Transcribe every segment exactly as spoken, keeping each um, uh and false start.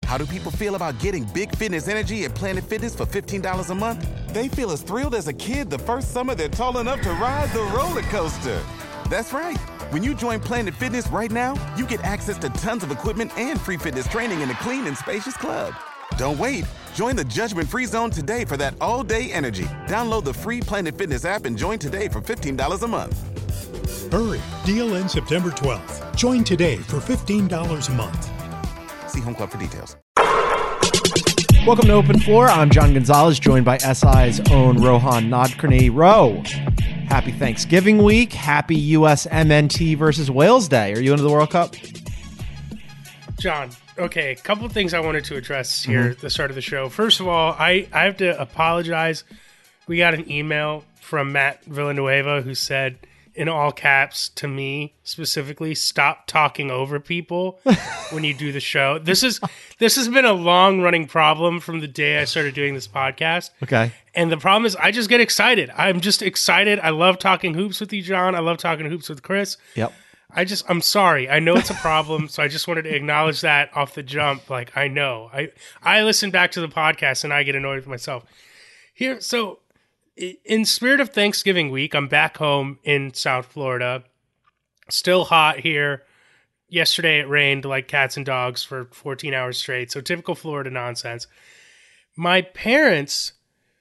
How do people feel about getting big fitness energy at Planet Fitness for fifteen dollars a month? They feel as thrilled as a kid the first summer they're tall enough to ride the roller coaster. That's right. When you join Planet Fitness right now, you get access to tons of equipment and free fitness training in a clean and spacious club. Don't wait. Join the judgment-free zone today for that all-day energy. Download the free Planet Fitness app and join today for fifteen dollars a month. Hurry. Deal ends September twelfth. Join today for fifteen dollars a month. See Home Club for details. Welcome to Open Floor. I'm John Gonzalez, joined by S I's own Rohan Nadkarni. Ro, happy Thanksgiving week. Happy U S M N T versus Wales Day. Are you into the World Cup? John, okay, a couple of things I wanted to address here mm-hmm. at the start of the show. First of all, I, I have to apologize. We got an email from Matt Villanueva who said, in all caps, to me specifically, stop talking over people when you do the show. This is this has been a long running problem from the day I started doing this podcast. Okay. And the problem is I just get excited. I'm just excited. I love talking hoops with you, John. I love talking hoops with Chris. Yep. I just I'm sorry. I know it's a problem, so I just wanted to acknowledge that off the jump. Like I know. I I listen back to the podcast and I get annoyed with myself. Here so in spirit of Thanksgiving week, I'm back home in South Florida. Still hot here. Yesterday it rained like cats and dogs for fourteen hours straight. So typical Florida nonsense. My parents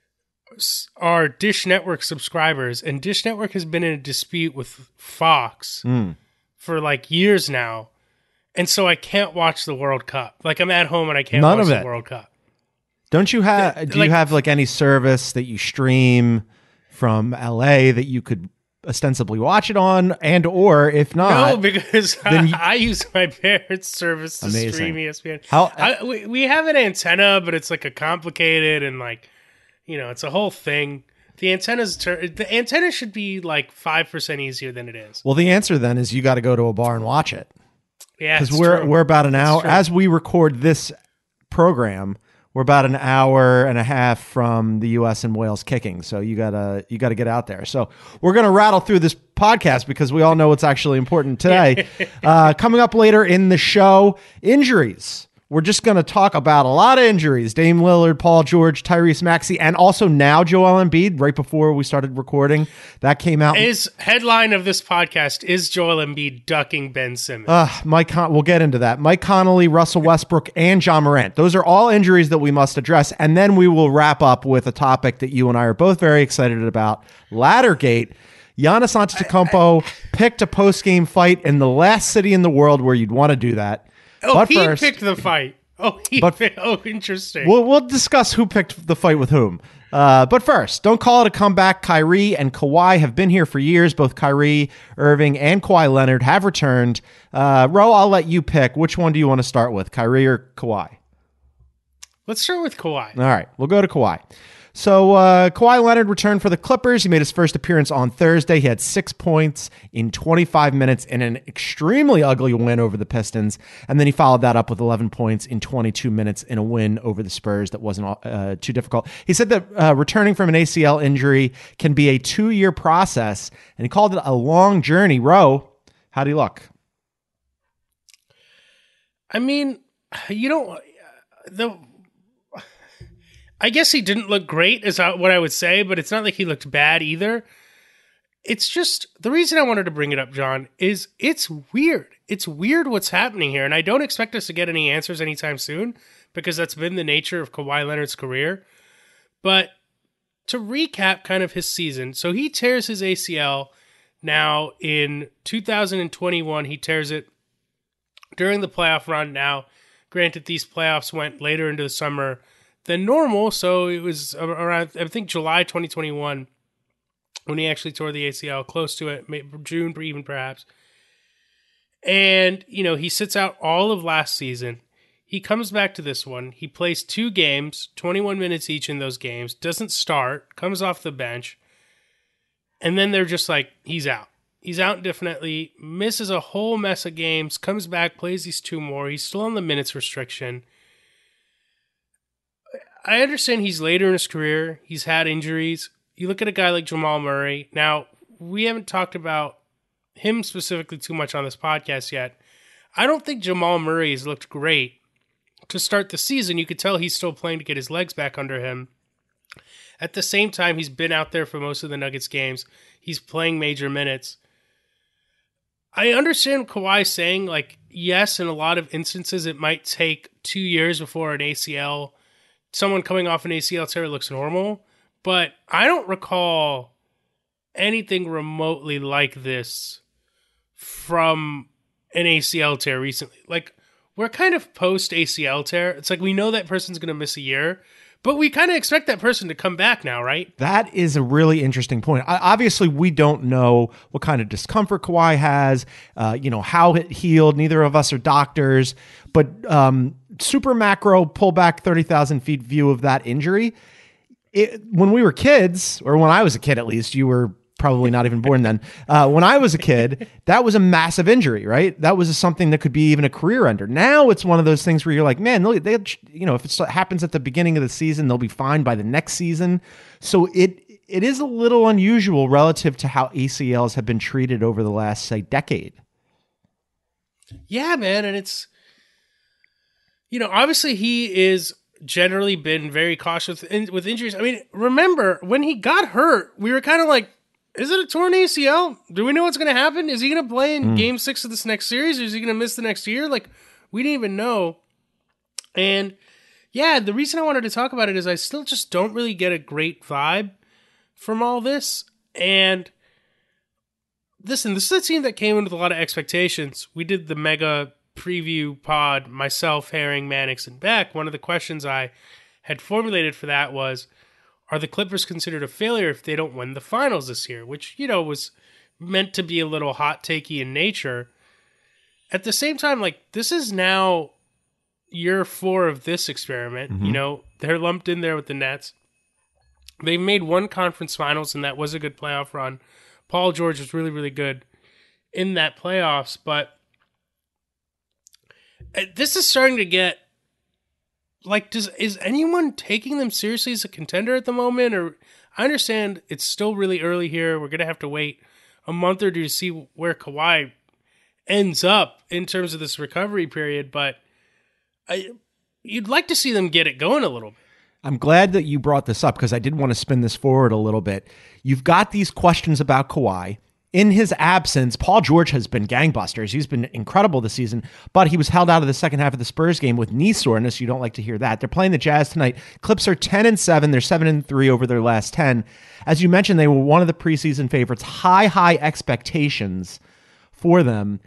are Dish Network subscribers, and Dish Network has been in a dispute with Fox mm. for like years now. And so I can't watch the World Cup. Like I'm at home and I can't None watch of the it. World Cup. Don't you have, do like, you have like any service that you stream from L A that you could ostensibly watch it on, and or if not? No, because I, you, I use my parents' service to amazing. stream E S P N. How, I, we, we have an antenna, but it's like a complicated and like, you know, it's a whole thing. The antenna's ter- the antenna should be like five percent easier than it is. Well, the answer then is you got to go to a bar and watch it. Yeah, because we're true. we're about an hour true. as we record this program. We're about an hour and a half from the U S and Wales kicking, so you gotta you gotta get out there. So we're gonna rattle through this podcast because we all know what's actually important today. uh, coming up later in the show, injuries. We're just going to talk about a lot of injuries. Dame Lillard, Paul George, Tyrese Maxey, and also now Joel Embiid. Right before we started recording, that came out. His headline of this podcast is Joel Embiid ducking Ben Simmons. Uh, Mike, Con- we'll get into that. Mike Conley, Russell Westbrook, and John Morant. Those are all injuries that we must address. And then we will wrap up with a topic that you and I are both very excited about, Laddergate. Giannis Antetokounmpo picked a post-game fight in the last city in the world where you'd want to do that. Oh, but he first, picked the fight. Oh, he but, picked, oh, interesting. We'll, we'll discuss who picked the fight with whom. Uh, but first, don't call it a comeback. Kyrie and Kawhi have been here for years. Both Kyrie Irving and Kawhi Leonard have returned. Uh, Ro, I'll let you pick. Which one do you want to start with, Kyrie or Kawhi? Let's start with Kawhi. All right, we'll go to Kawhi. So uh, Kawhi Leonard returned for the Clippers. He made his first appearance on Thursday. He had six points in twenty-five minutes in an extremely ugly win over the Pistons. And then he followed that up with eleven points in twenty-two minutes in a win over the Spurs that wasn't uh, too difficult. He said that uh, returning from an A C L injury can be a two-year process, and he called it a long journey. Ro, how'd he look? I mean, you don't... the. I guess he didn't look great is what I would say, but it's not like he looked bad either. It's just, the reason I wanted to bring it up, John, is it's weird. It's weird what's happening here, and I don't expect us to get any answers anytime soon, because that's been the nature of Kawhi Leonard's career. But to recap kind of his season, so he tears his A C L now in two thousand twenty-one. He tears it during the playoff run. Now, granted, these playoffs went later into the summer than normal, so it was around, I think, July twenty twenty-one when he actually tore the A C L, close to it, June even perhaps. And, you know, he sits out all of last season. He comes back to this one. He plays two games, twenty-one minutes each in those games, doesn't start, comes off the bench, and then they're just like, he's out. He's out indefinitely, misses a whole mess of games, comes back, plays these two more. He's still on the minutes restriction. I understand he's later in his career. He's had injuries. You look at a guy like Jamal Murray. Now, we haven't talked about him specifically too much on this podcast yet. I don't think Jamal Murray has looked great to start the season. You could tell he's still playing to get his legs back under him. At the same time, he's been out there for most of the Nuggets games. He's playing major minutes. I understand Kawhi saying, like, yes, in a lot of instances, it might take two years before an A C L, someone coming off an A C L tear looks normal. But I don't recall anything remotely like this from an A C L tear recently. Like, we're kind of post-A C L tear. It's like we know that person's going to miss a year, but we kind of expect that person to come back now, right? That is a really interesting point. I, obviously, we don't know what kind of discomfort Kawhi has, uh, you know, how it healed. Neither of us are doctors, but um, super macro, pull back thirty thousand feet view of that injury. It, when we were kids, or when I was a kid at least, you were probably not even born then. Uh, when I was a kid, that was a massive injury, right? That was something that could be even a career ender. Now it's one of those things where you're like, man, they, they, you know, if it happens at the beginning of the season, they'll be fine by the next season. So it it is a little unusual relative to how A C Ls have been treated over the last, say, decade. Yeah, man, and it's, you know, obviously he is generally been very cautious with, with injuries. I mean, remember when he got hurt, we were kind of like, is it a torn A C L? Do we know what's going to happen? Is he going to play in mm. game six of this next series, or is he going to miss the next year? Like, we didn't even know. And yeah, the reason I wanted to talk about it is I still just don't really get a great vibe from all this. And listen, this is a team that came in with a lot of expectations. We did the mega preview pod, myself, Herring, Mannix, and Beck. One of the questions I had formulated for that was, are the Clippers considered a failure if they don't win the finals this year? Which, you know, was meant to be a little hot takey in nature. At the same time, like, this is now year four of this experiment. Mm-hmm. You know, they're lumped in there with the Nets. They made one conference finals, and that was a good playoff run. Paul George was really, really good in that playoffs, but this is starting to get, like, does is anyone taking them seriously as a contender at the moment? Or I understand it's still really early here. We're going to have to wait a month or two to see where Kawhi ends up in terms of this recovery period, but I, you'd like to see them get it going a little bit. I'm glad that you brought this up because I did want to spin this forward a little bit. You've got these questions about Kawhi. In his absence, Paul George has been gangbusters. He's been incredible this season, but he was held out of the second half of the Spurs game with knee soreness. You don't like to hear that. They're playing the Jazz tonight. Clips are ten and seven. They're seven and three over their last ten. As you mentioned, they were one of the preseason favorites. High, high expectations for them.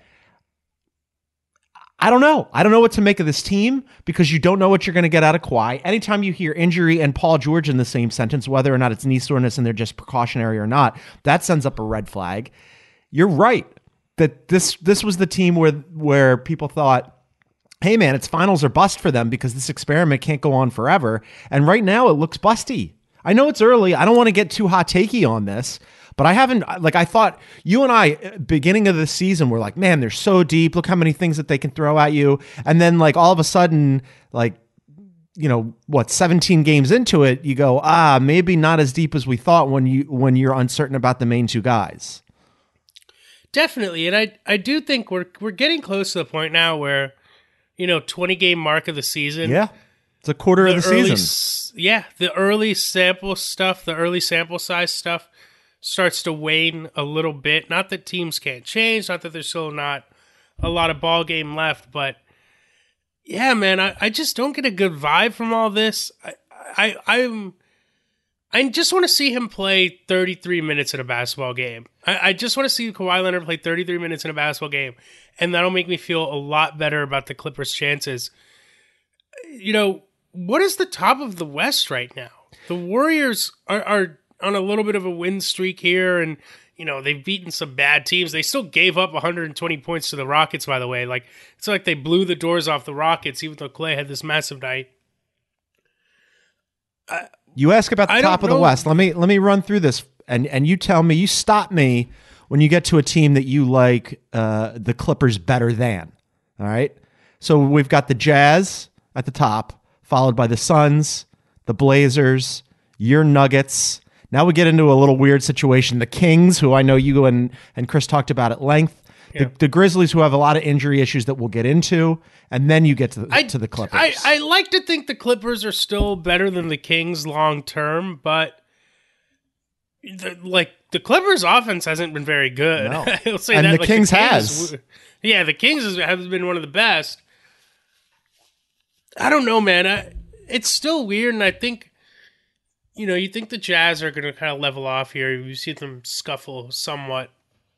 I don't know. I don't know what to make of this team because you don't know what you're going to get out of Kawhi. Anytime you hear injury and Paul George in the same sentence, whether or not it's knee soreness and they're just precautionary or not, that sends up a red flag. You're right that this this was the team where where people thought, hey man, it's finals or bust for them because this experiment can't go on forever. And right now it looks busty. I know it's early. I don't want to get too hot takey on this, but I haven't, like, I thought you and I, beginning of the season, were like, man, they're so deep. Look how many things that they can throw at you. And then, like, all of a sudden, like, you know, what, seventeen games into it, you go, ah, maybe not as deep as we thought when, you, when you're uncertain about the main two guys. Definitely. And I, I do think we're, we're getting close to the point now where, you know, twenty game mark of the season. Yeah. It's a quarter the of the early, season. Yeah. The early sample stuff, the early sample size stuff starts to wane a little bit. Not that teams can't change, not that there's still not a lot of ball game left, but yeah, man, I, I just don't get a good vibe from all this. I, I I'm I just want to see him play thirty-three minutes in a basketball game. I, I just want to see Kawhi Leonard play thirty-three minutes in a basketball game, and that'll make me feel a lot better about the Clippers' chances. You know, what is the top of the West right now? The Warriors are, are on a little bit of a win streak here, and, you know, they've beaten some bad teams. They still gave up one hundred twenty points to the Rockets, by the way. Like, it's like they blew the doors off the Rockets, even though Clay had this massive night. I, you ask about the I top of the West. Let me let me run through this, and, and you tell me, you stop me when you get to a team that you like uh, the Clippers better than. All right? So we've got the Jazz at the top, followed by the Suns, the Blazers, your Nuggets. Now we get into a little weird situation. The Kings, who I know you and, and Chris talked about at length. The, Yeah. the Grizzlies, who have a lot of injury issues that we'll get into, and then you get to the, I, to the Clippers. I, I like to think the Clippers are still better than the Kings long term, but the, like the Clippers' offense hasn't been very good. No. I'll say And that. the like, Kings the has. Yeah, the Kings has, has been one of the best. I don't know, man. I, it's still weird, and I think, you know, you think the Jazz are going to kind of level off here. You see them scuffle somewhat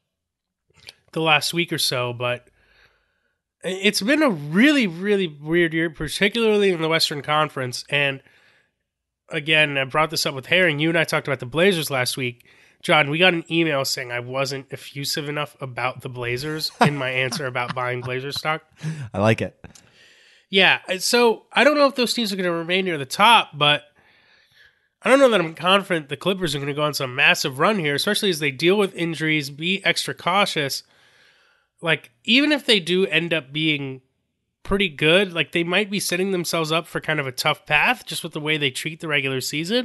the last week or so, but it's been a really, really weird year, particularly in the Western Conference. And again, I brought this up with Herring. You and I talked about the Blazers last week. John, we got an email saying I wasn't effusive enough about the Blazers in my answer about buying Blazers stock. I like it. Yeah, so I don't know if those teams are going to remain near the top, but I don't know that I'm confident the Clippers are going to go on some massive run here, especially as they deal with injuries, be extra cautious. Like, even if they do end up being pretty good, like they might be setting themselves up for kind of a tough path just with the way they treat the regular season.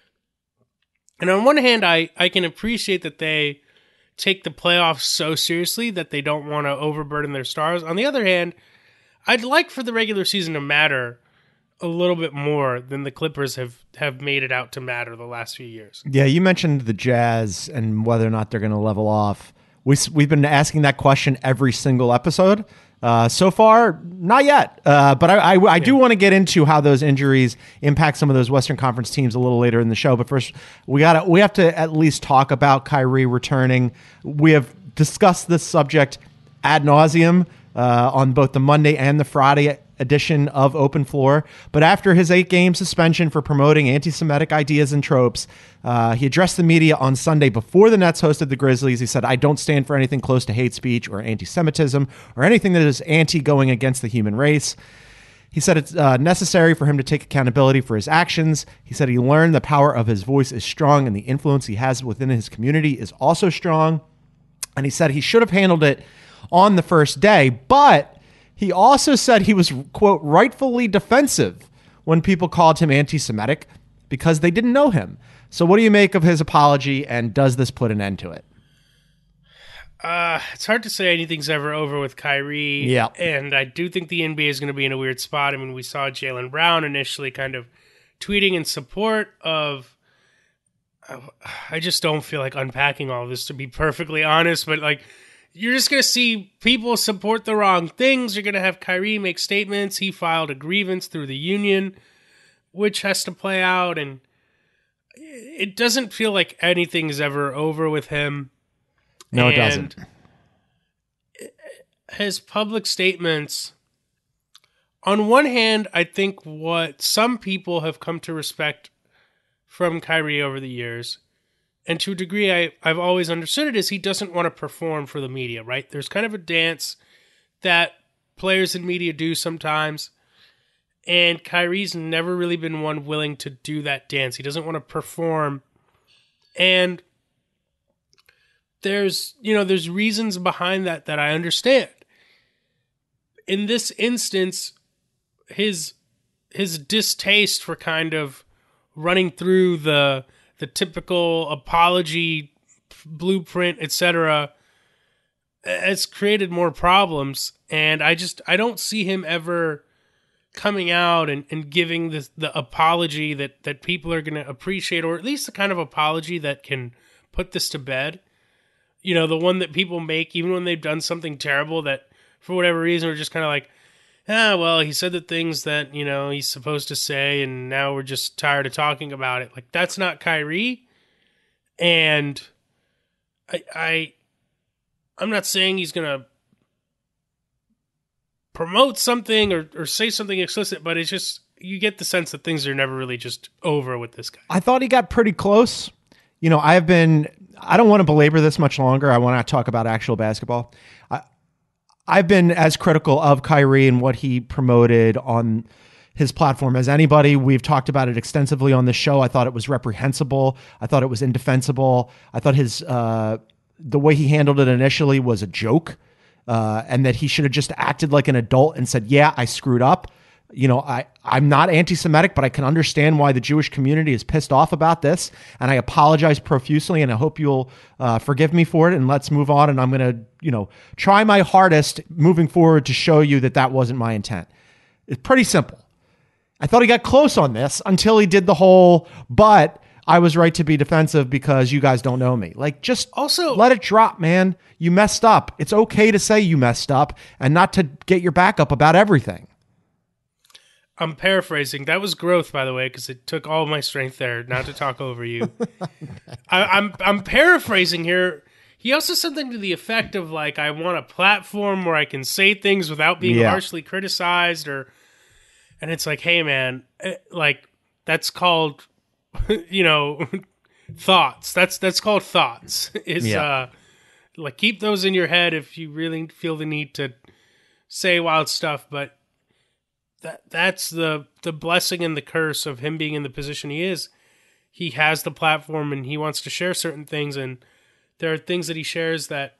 And on one hand, I, I can appreciate that they take the playoffs so seriously that they don't want to overburden their stars. On the other hand, I'd like for the regular season to matter a little bit more than the Clippers have, have made it out to matter the last few years. Yeah, you mentioned the Jazz and whether or not they're going to level off. We, we've been asking that question every single episode. Uh, so far, not yet. Uh, but I, I, I yeah. do want to get into how those injuries impact some of those Western Conference teams a little later in the show. But first, we got to we have to at least talk about Kyrie returning. We have discussed this subject ad nauseum uh, on both the Monday and the Friday edition of Open Floor. But after his eight-game suspension for promoting anti-Semitic ideas and tropes, uh, he addressed the media on Sunday before the Nets hosted the Grizzlies. He said, "I don't stand for anything close to hate speech or anti-Semitism or anything that is anti-going against the human race." He said it's uh, necessary for him to take accountability for his actions. He said he learned the power of his voice is strong and the influence he has within his community is also strong. And he said he should have handled it on the first day, but he also said he was, quote, rightfully defensive when people called him anti-Semitic because they didn't know him. So what do you make of his apology, and does this put an end to it? Uh, it's hard to say anything's ever over with Kyrie. Yeah. And I do think the N B A is going to be in a weird spot. I mean, we saw Jaylen Brown initially kind of tweeting in support of, I just don't feel like unpacking all of this, to be perfectly honest, but like, you're just going to see people support the wrong things. You're going to have Kyrie make statements. He filed a grievance through the union, which has to play out. And it doesn't feel like anything's ever over with him. No, it and doesn't. His public statements, on one hand, I think what some people have come to respect from Kyrie over the years, and to a degree I, I've always understood it, is he doesn't want to perform for the media, right? There's kind of a dance that players in media do sometimes, and Kyrie's never really been one willing to do that dance. He doesn't want to perform, and there's, you know, there's reasons behind that that I understand. In this instance, his his distaste for kind of running through the the typical apology blueprint, et cetera, has created more problems. And I just, I don't see him ever coming out and, and giving this, the apology that, that people are going to appreciate, or at least the kind of apology that can put this to bed. You know, the one that people make even when they've done something terrible that for whatever reason are just kind of like, ah, well, he said the things that, you know, he's supposed to say, and now we're just tired of talking about it. Like, that's not Kyrie. And I, I I'm not saying he's going to promote something or, or say something explicit, but it's just, you get the sense that things are never really just over with this guy. I thought he got pretty close. You know, I've been, I don't want to belabor this much longer. I want to talk about actual basketball. I, I've been as critical of Kyrie and what he promoted on his platform as anybody. We've talked about it extensively on this show. I thought it was reprehensible. I thought it was indefensible. I thought his uh, the way he handled it initially was a joke, uh, and that he should have just acted like an adult and said, yeah, I screwed up. You know, I, I'm not anti-Semitic, but I can understand why the Jewish community is pissed off about this. And I apologize profusely, and I hope you'll uh, forgive me for it. And let's move on. And I'm going to, you know, try my hardest moving forward to show you that that wasn't my intent. It's pretty simple. I thought he got close on this until he did the whole, but I was right to be defensive because you guys don't know me. Like, just also let it drop, man. You messed up. It's okay to say you messed up and not to get your back up about everything. I'm paraphrasing. That was growth, by the way, because it took all my strength there not to talk over you. I, I'm I'm paraphrasing here. He also said something to the effect of, like, I want a platform where I can say things without being Yeah. harshly criticized, or, and it's like, hey, man, eh, like, that's called, you know, thoughts. That's that's called thoughts. Is Yeah. uh, like, keep those in your head if you really feel the need to say wild stuff, but. That that's the the blessing and the curse of him being in the position he is. He has the platform and he wants to share certain things, and there are things that he shares that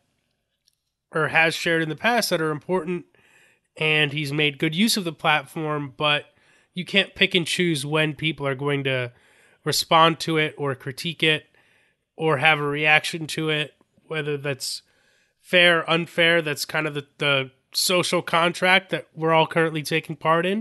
or has shared in the past that are important, and he's made good use of the platform, but you can't pick and choose when people are going to respond to it or critique it or have a reaction to it, whether that's fair, unfair. That's kind of the, the social contract that we're all currently taking part in,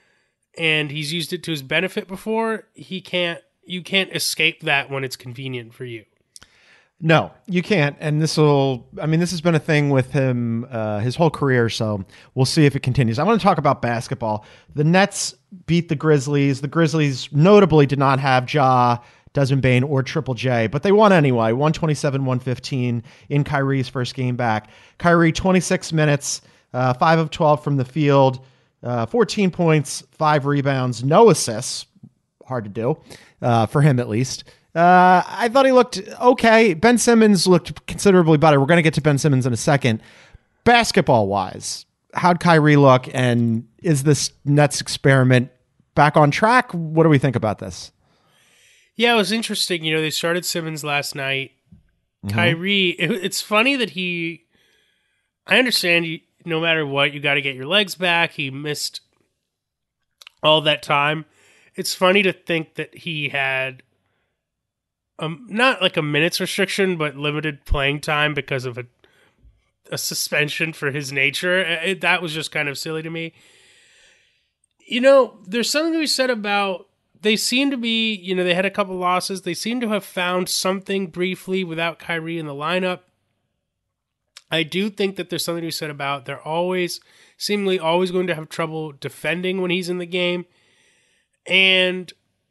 and he's used it to his benefit before. He can't, you can't escape that when it's convenient for you. No, you can't. And this will, I mean, this has been a thing with him uh, his whole career, so we'll see if it continues. I want to talk about basketball. The Nets beat the Grizzlies. The Grizzlies notably did not have Ja, Desmond Bane, or Triple J, but they won anyway, one twenty-seven one fifteen in Kyrie's first game back. Kyrie, twenty-six minutes, uh, five of twelve from the field, uh, fourteen points, five rebounds, no assists. Hard to do, uh, for him at least. Uh, I thought he looked okay. Ben Simmons looked considerably better. We're going to get to Ben Simmons in a second. Basketball-wise, how'd Kyrie look, and is this Nets experiment back on track? What do we think about this? Yeah, it was interesting. You know, they started Simmons last night. Mm-hmm. Kyrie, it, it's funny that he, I understand you, no matter what, you got to get your legs back. He missed all that time. It's funny to think that he had Um, not like a minutes restriction, but limited playing time because of a a suspension for his nature. It, that was just kind of silly to me. You know, there's something to be said about, they seem to be, you know, they had a couple losses. They seem to have found something briefly without Kyrie in the lineup. I do think that there's something to be said about, they're always, seemingly always going to have trouble defending when he's in the game. And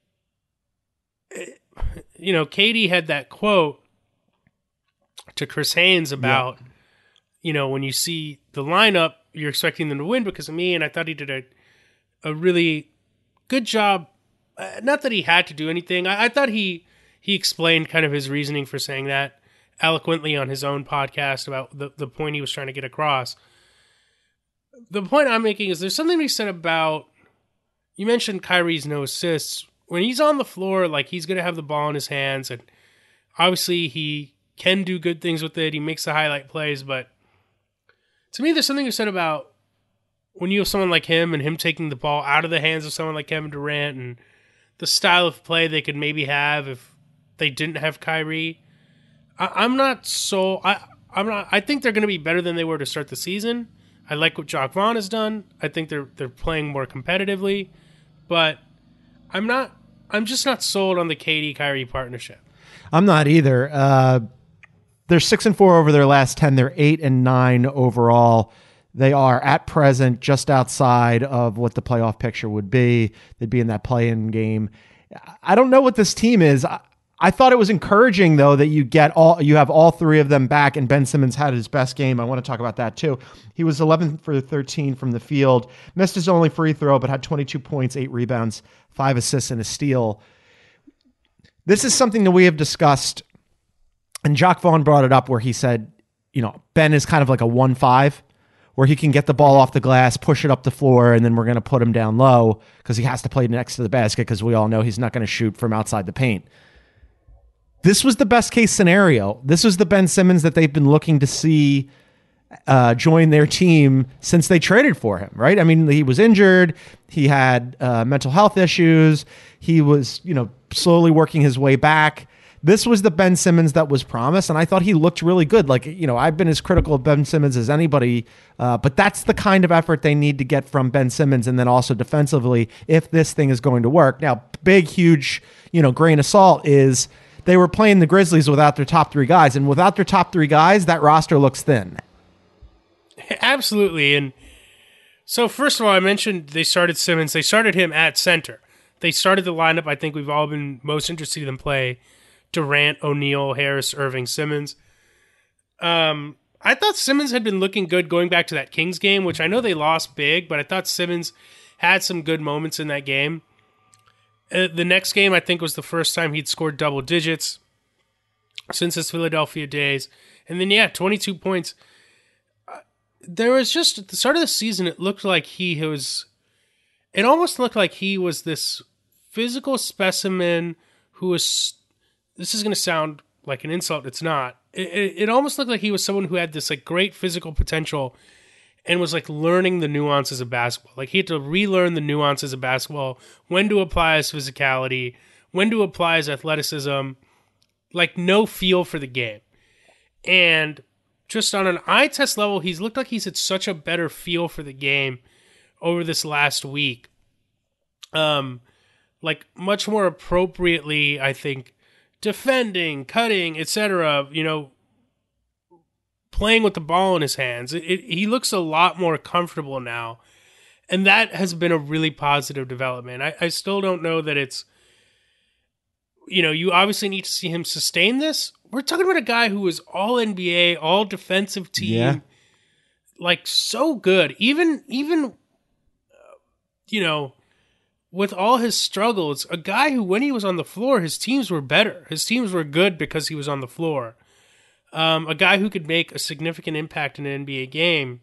you know, Katie had that quote to Chris Haynes about, yeah. you know, when you see the lineup, you're expecting them to win because of me. And I thought he did a, a really good job. Uh, not that he had to do anything. I, I thought he, he explained kind of his reasoning for saying that eloquently on his own podcast about the, the point he was trying to get across. The point I'm making is there's something to be said about, you mentioned Kyrie's no assists. When he's on the floor, like, he's going to have the ball in his hands, and obviously he can do good things with it. He makes the highlight plays, but to me, there's something to be said about when you have someone like him and him taking the ball out of the hands of someone like Kevin Durant and the style of play they could maybe have if they didn't have Kyrie. I, I'm not so... I, I'm not. I think they're going to be better than they were to start the season. I like what Jacque Vaughn has done. I think they're they're playing more competitively, but I'm not. I'm just not sold on the K D Kyrie partnership. I'm not either. Uh, they're six and four over their last ten. They're eight and nine overall. They are at present just outside of what the playoff picture would be. They'd be in that play-in game. I don't know what this team is. I, I thought it was encouraging though that you get all you have all three of them back, and Ben Simmons had his best game. I want to talk about that too. He was eleven for thirteen from the field, missed his only free throw, but had twenty-two points, eight rebounds, five assists, and a steal. This is something that we have discussed, and Jacque Vaughn brought it up where he said, you know, Ben is kind of like a one five, where he can get the ball off the glass, push it up the floor, and then we're going to put him down low because he has to play next to the basket because we all know he's not going to shoot from outside the paint. This was the best case scenario. This was the Ben Simmons that they've been looking to see uh, joined their team since they traded for him, right? I mean, he was injured. He had uh, mental health issues. He was, you know, slowly working his way back. This was the Ben Simmons that was promised, and I thought he looked really good. Like, you know, I've been as critical of Ben Simmons as anybody, uh, but that's the kind of effort they need to get from Ben Simmons, and then also defensively if this thing is going to work. Now, big, huge, you know, grain of salt is they were playing the Grizzlies without their top three guys, and without their top three guys, that roster looks thin. Absolutely. And so, first of all, I mentioned they started Simmons. They started him at center. They started the lineup I think we've all been most interested in them play: Durant, O'Neal, Harris, Irving, Simmons. Um, I thought Simmons had been looking good going back to that Kings game, which I know they lost big, but I thought Simmons had some good moments in that game. Uh, the next game, I think, was the first time he'd scored double digits since his Philadelphia days. And then, yeah, twenty-two points. Uh, there was just, at the start of the season, it looked like he was, it almost looked like he was this physical specimen who was, this is going to sound like an insult. It's not. It, it, it almost looked like he was someone who had this like great physical potential and was like learning the nuances of basketball. Like he had to relearn the nuances of basketball, when to apply his physicality, when to apply his athleticism, like no feel for the game. And just on an eye test level, he's looked like he's had such a better feel for the game over this last week. Um, like much more appropriately, I think, defending, cutting, et cetera, you know, playing with the ball in his hands. It, it, he looks a lot more comfortable now. And that has been a really positive development. I, I still don't know that it's, you know, you obviously need to see him sustain this. We're talking about a guy who was all N B A, all defensive team, Yeah. like so good. Even, even, uh, you know, with all his struggles, a guy who, when he was on the floor, his teams were better. His teams were good because he was on the floor. Um, a guy who could make a significant impact in an N B A game.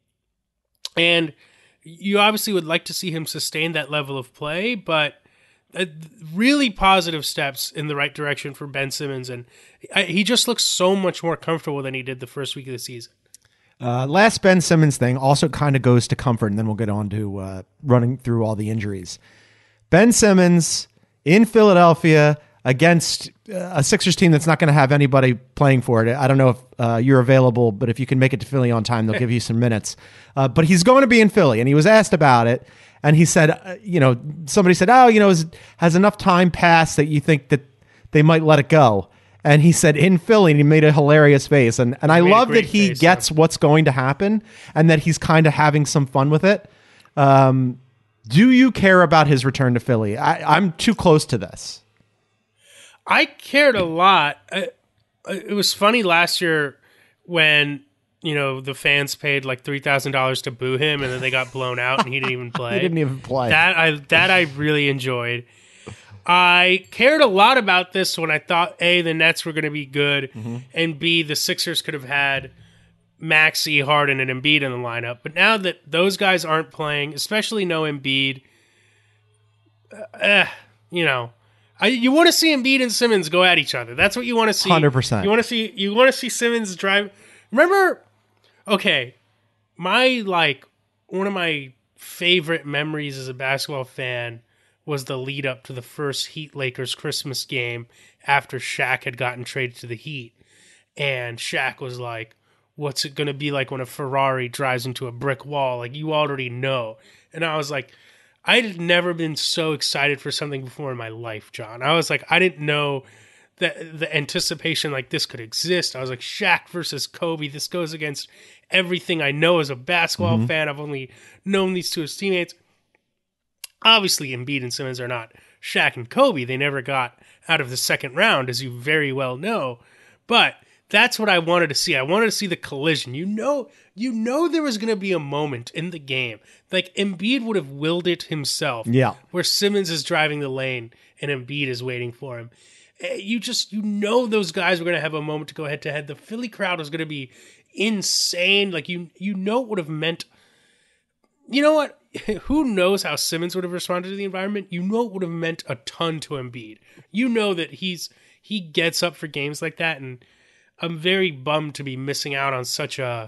And you obviously would like to see him sustain that level of play, but uh, really positive steps in the right direction for Ben Simmons. And I, he just looks so much more comfortable than he did the first week of the season. Uh, last Ben Simmons thing also kind of goes to comfort, and then we'll get on to uh, running through all the injuries. Ben Simmons in Philadelphia against a Sixers team that's not going to have anybody playing for it. I don't know if uh, you're available, but if you can make it to Philly on time, they'll give you some minutes. Uh, but he's going to be in Philly, and he was asked about it, and he said, uh, you know, somebody said, oh, you know, is, has enough time passed that you think that they might let it go? And he said, in Philly, and he made a hilarious face. And and I love that he face, gets yeah. what's going to happen and that he's kind of having some fun with it. Um, do you care about his return to Philly? I, I'm too close to this. I cared a lot. I, it was funny last year when, you know, the fans paid like three thousand dollars to boo him and then they got blown out and he didn't even play. He didn't even play. That I, that I really enjoyed. I cared a lot about this when I thought, A, the Nets were going to be good, mm-hmm. and B, the Sixers could have had Maxey, Harden, and Embiid in the lineup. But now that those guys aren't playing, especially no Embiid, uh, you know, I, you want to see Embiid and Simmons go at each other. That's what you want to see. one hundred percent. You want to see you want to see Simmons drive. Remember, okay, my like one of my favorite memories as a basketball fan was the lead up to the first Heat Lakers Christmas game after Shaq had gotten traded to the Heat. And Shaq was like, what's it going to be like when a Ferrari drives into a brick wall? Like, you already know. And I was like, I had never been so excited for something before in my life, John. I was like, I didn't know that the anticipation like this could exist. I was like, Shaq versus Kobe. This goes against everything I know as a basketball mm-hmm. fan. I've only known these two as teammates. Obviously, Embiid and Simmons are not Shaq and Kobe. They never got out of the second round, as you very well know. But that's what I wanted to see. I wanted to see the collision. You know, you know there was going to be a moment in the game. Like, Embiid would have willed it himself. Yeah. Where Simmons is driving the lane and Embiid is waiting for him. You just, you know those guys were going to have a moment to go head-to-head. The Philly crowd was going to be insane. Like, you, you know it would have meant... You know what? Who knows how Simmons would have responded to the environment? You know it would have meant a ton to Embiid. You know that he's he gets up for games like that, and I'm very bummed to be missing out on such a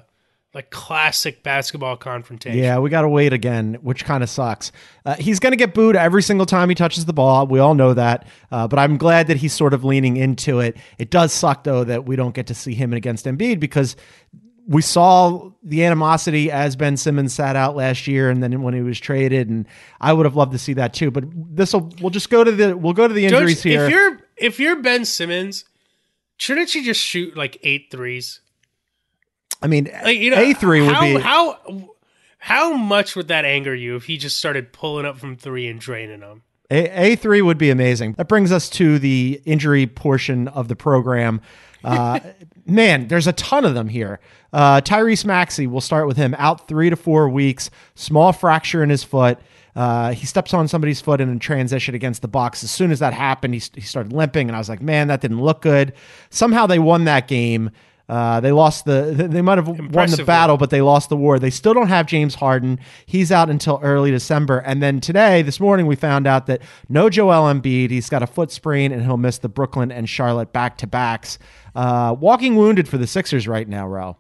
like classic basketball confrontation. Yeah, we got to wait again, which kind of sucks. Uh, he's going to get booed every single time he touches the ball. We all know that. Uh, but I'm glad that he's sort of leaning into it. It does suck, though, that we don't get to see him against Embiid because we saw the animosity as Ben Simmons sat out last year and then when he was traded. And I would have loved to see that, too. But this will we'll just go to the we'll go to the injuries you, here. If you're if you're Ben Simmons, shouldn't you just shoot like eight threes? I mean, like, you know, A three would how, be... How, how much would that anger you if he just started pulling up from three and draining them? A- A3 would be amazing. That brings us to the injury portion of the program. Uh, man, there's a ton of them here. Uh, Tyrese Maxey, we'll start with him, out three to four weeks, small fracture in his foot. Uh, he steps on somebody's foot in a transition against the Bucks. As soon as that happened, he, he started limping, and I was like, man, that didn't look good. Somehow they won that game. Uh, they lost the, they might have won the battle, but they lost the war. They still don't have James Harden. He's out until early December. And then today, this morning, we found out that no Joel Embiid. He's got a foot sprain and he'll miss the Brooklyn and Charlotte back-to-backs. Uh, walking wounded for the Sixers right now, Ro.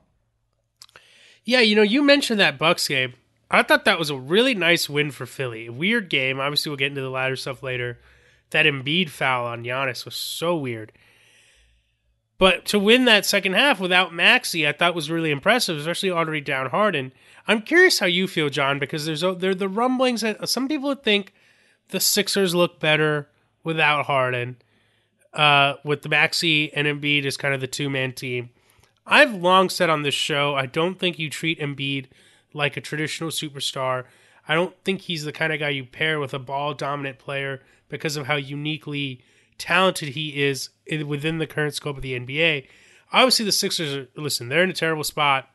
Yeah, you know, you mentioned that Bucks game. I thought that was a really nice win for Philly. A weird game. Obviously, we'll get into the latter stuff later. That Embiid foul on Giannis was so weird. But to win that second half without Maxey, I thought was really impressive, especially already down Harden. I'm curious how you feel, John, because there's there the rumblings that some people think the Sixers look better without Harden, uh, with the Maxey and Embiid as kind of the two-man team. I've long said on this show, I don't think you treat Embiid like a traditional superstar. I don't think he's the kind of guy you pair with a ball-dominant player because of how uniquely talented he is within the current scope of the N B A. Obviously, the Sixers are, listen, they're in a terrible spot.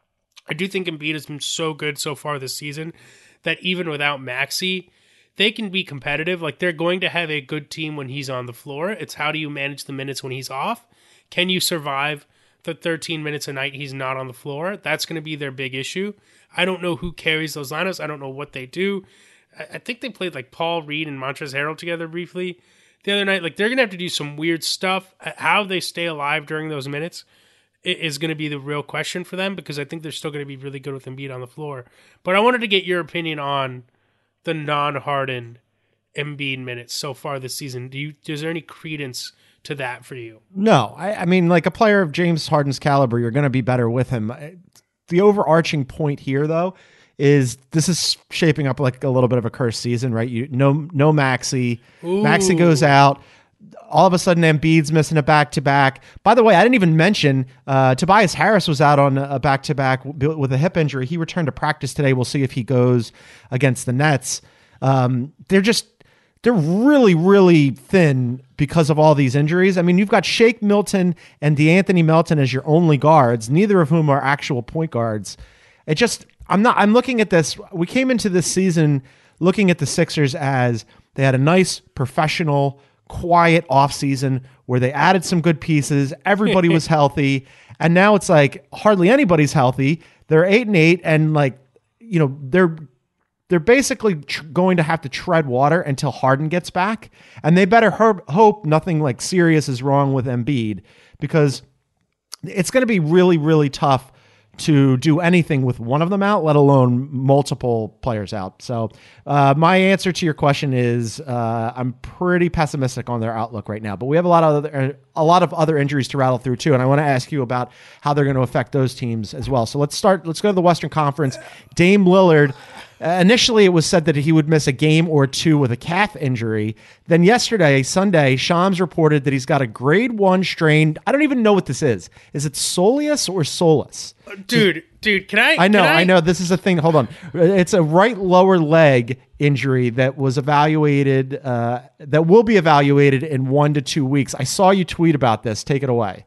I do think Embiid has been so good so far this season that even without Maxey, they can be competitive. Like, they're going to have a good team when he's on the floor. It's how do you manage the minutes when he's off? Can you survive the thirteen minutes a night he's not on the floor? That's going to be their big issue. I don't know who carries those lineups. I don't know what they do. I think they played like Paul Reed and Montrezl Harrell together briefly the other night. Like, they're going to have to do some weird stuff. How they stay alive during those minutes is going to be the real question for them, because I think they're still going to be really good with Embiid on the floor. But I wanted to get your opinion on the non-Harden Embiid minutes so far this season. Do you, is there any credence to that for you? No, I, I mean, like a player of James Harden's caliber, you're going to be better with him. The overarching point here, though, is this is shaping up like a little bit of a cursed season, right? You no no Maxey. Ooh. Maxey goes out. All of a sudden, Embiid's missing a back-to-back. By the way, I didn't even mention uh, Tobias Harris was out on a back-to-back with a hip injury. He returned to practice today. We'll see if he goes against the Nets. Um, they're just they're really, really thin because of all these injuries. I mean, you've got Shake Milton and DeAnthony Melton as your only guards, neither of whom are actual point guards. It just I'm not. I'm looking at this. We came into this season looking at the Sixers as they had a nice, professional, quiet offseason where they added some good pieces. Everybody was healthy. And now it's like hardly anybody's healthy. They're eight and eight. And like, you know, they're, they're basically tr- going to have to tread water until Harden gets back. And they better her- hope nothing like serious is wrong with Embiid, because it's going to be really, really tough to do anything with one of them out, let alone multiple players out. So uh, my answer to your question is uh, I'm pretty pessimistic on their outlook right now, but we have a lot of other, a lot of other injuries to rattle through too. And I want to ask you about how they're going to affect those teams as well. So let's start, let's go to the Western Conference. Dame Lillard, Uh, initially, it was said that he would miss a game or two with a calf injury. Then yesterday, Sunday, Shams reported that he's got a grade one strain. I don't even know what this is. Is it soleus or solus? Dude, dude, can I? I know, can I, I know. This is a thing. Hold on. It's a right lower leg injury that was evaluated, uh, that will be evaluated in one to two weeks. I saw you tweet about this. Take it away.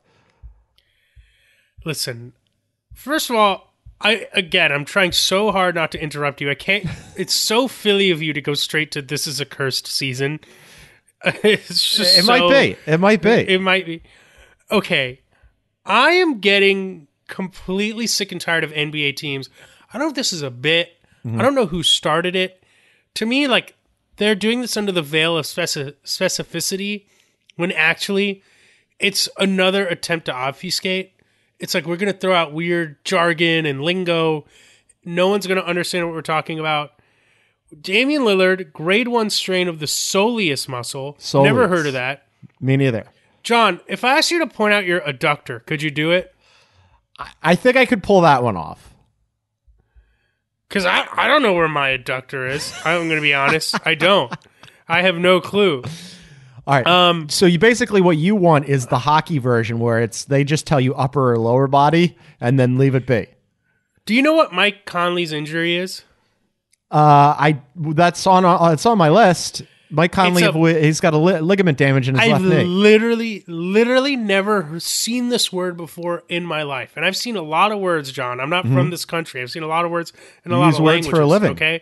Listen, first of all, I again, I'm trying so hard not to interrupt you. I can't. It's so Philly of you to go straight to "this is a cursed season." It's just it so, might be. It might be. It might be. Okay, I am getting completely sick and tired of N B A teams. I don't know if this is a bit. Mm-hmm. I don't know who started it. To me, like, they're doing this under the veil of speci- specificity, when actually it's another attempt to obfuscate. it's like we're going to throw out weird jargon and lingo. No one's going to understand what we're talking about. Damian Lillard, grade one strain of the soleus muscle. Soleus. Never heard of that. Me neither. John, if I asked you to point out your adductor, could you do it? I, I think I could pull that one off. Because I, I don't know where my adductor is. I'm going to be honest. I don't. I have no clue. All right. Um, so you basically what you want is the hockey version where it's they just tell you upper or lower body and then leave it be. Do you know what Mike Conley's injury is? Uh, I that's on uh, it's on my list. Mike Conley, a, he's got a li- ligament damage in his I've left knee. I've literally, literally never seen this word before in my life, and I've seen a lot of words, John. I'm not mm-hmm. from this country. I've seen a lot of words and a you lot use of words languages. for a living. Okay,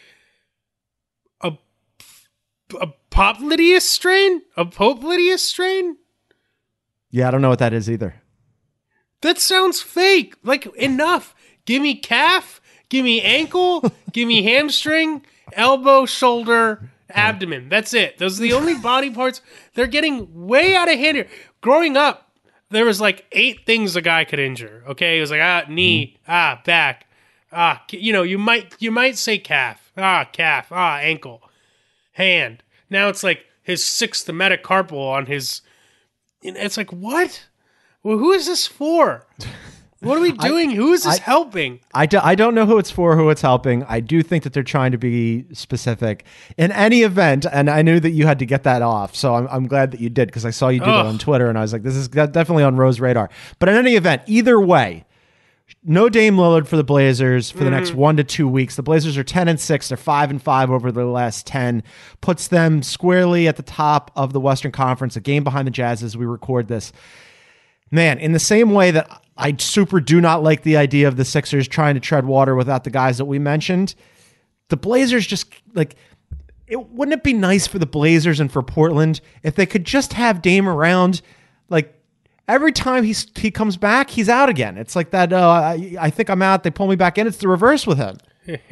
a a Popliteus strain, a Popliteus strain. Yeah, I don't know what that is either. That sounds fake. Like enough. Give me calf. Give me ankle. Give me hamstring. Elbow. Shoulder. Abdomen. That's it. Those are the only body parts. They're getting way out of hand here. Growing up, there was like eight things a guy could injure. Okay, it was like ah knee, mm. ah back, ah you know you might you might say calf, ah calf, ah ankle, hand. Now it's like his sixth metacarpal on his. It's like what? Well, who is this for? What are we doing? I, Who is this I, helping? I, do, I don't know who it's for, who it's helping. I do think that they're trying to be specific. In any event, and I knew that you had to get that off, so I'm, I'm glad that you did because I saw you do Ugh. that on Twitter, and I was like, this is definitely on Ro's radar. But in any event, either way, no Dame Lillard for the Blazers for the mm. next one to two weeks. The Blazers are ten and six. They're five and five over the last ten. Puts them squarely at the top of the Western Conference, a game behind the Jazz as we record this. Man, in the same way that I super do not like the idea of the Sixers trying to tread water without the guys that we mentioned, the Blazers just, like, it wouldn't it be nice for the Blazers and for Portland if they could just have Dame around, like, every time he's, he comes back, he's out again. It's like that, uh, I, I think I'm out, they pull me back in. It's the reverse with him.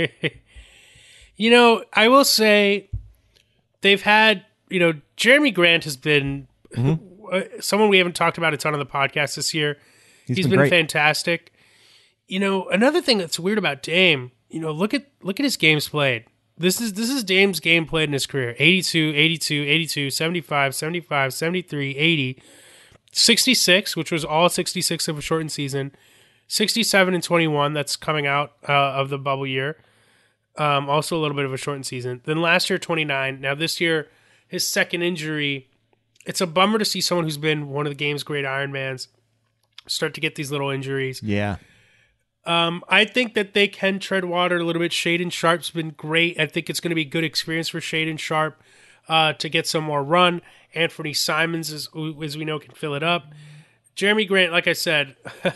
You know, I will say they've had, you know, Jeremy Grant has been... Mm-hmm. Someone we haven't talked about a ton on the podcast this year. He's, He's been, been great. fantastic. You know, another thing that's weird about Dame, you know, look at look at his games played. This is this is Dame's game played in his career. eighty-two, eighty-two, eighty-two, seventy-five, seventy-five, seventy-three, eighty, sixty-six, which was all sixty-six of a shortened season. sixty-seven and twenty-one, that's coming out uh, of the bubble year. Um, also a little bit of a shortened season. Then last year, twenty-nine. Now this year, his second injury. It's a bummer to see someone who's been one of the game's great Ironmans start to get these little injuries. Yeah. Um, I think that they can tread water a little bit. Shaedon Sharpe's been great. I think it's going to be a good experience for Shaedon Sharpe uh, to get some more run. Anthony Simons, as, as we know, can fill it up. Jeremy Grant, like I said,